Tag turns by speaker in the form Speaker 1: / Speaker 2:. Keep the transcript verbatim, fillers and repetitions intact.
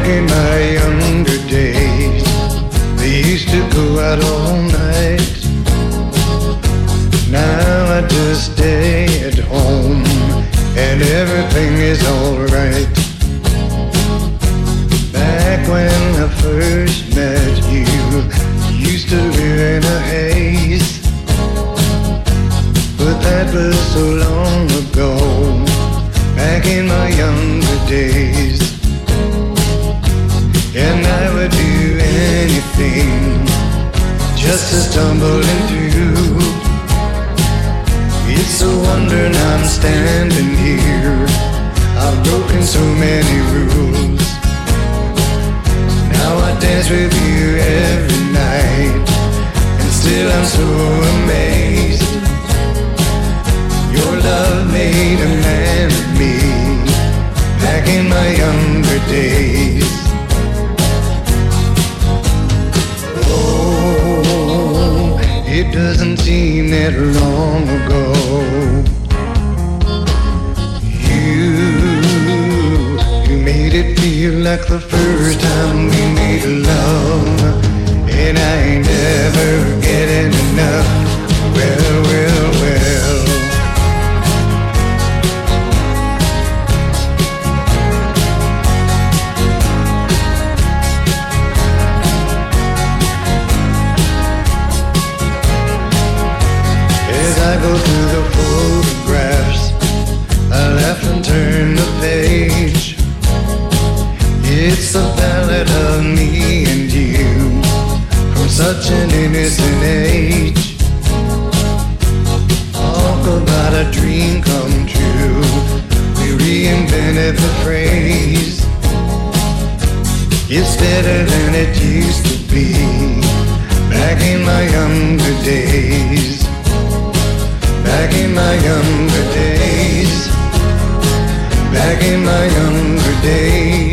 Speaker 1: Back in my younger days, they used to go out all night. Now I just stay at home and everything is alright. Back when I first met you, you used to live in a haze. But that was so long ago, back in my younger days. And I would do anything just to stumble into. It's a wonder now I'm standing here. I've broken so many rules. Now I dance with you every night, and still I'm so amazed. Your love made a man of me back in my younger days. Oh, it doesn't seem that long ago. You, you made it feel like the first time we made love, and I ain't ever getting enough. Well, well, well. I go through the photographs, I laugh and turn the page. It's a ballad of me and you from such an innocent age. Talk about a dream come true, we reinvented the phrase. It's better than it used to be back in my younger days. Back in my younger days, back in my younger days.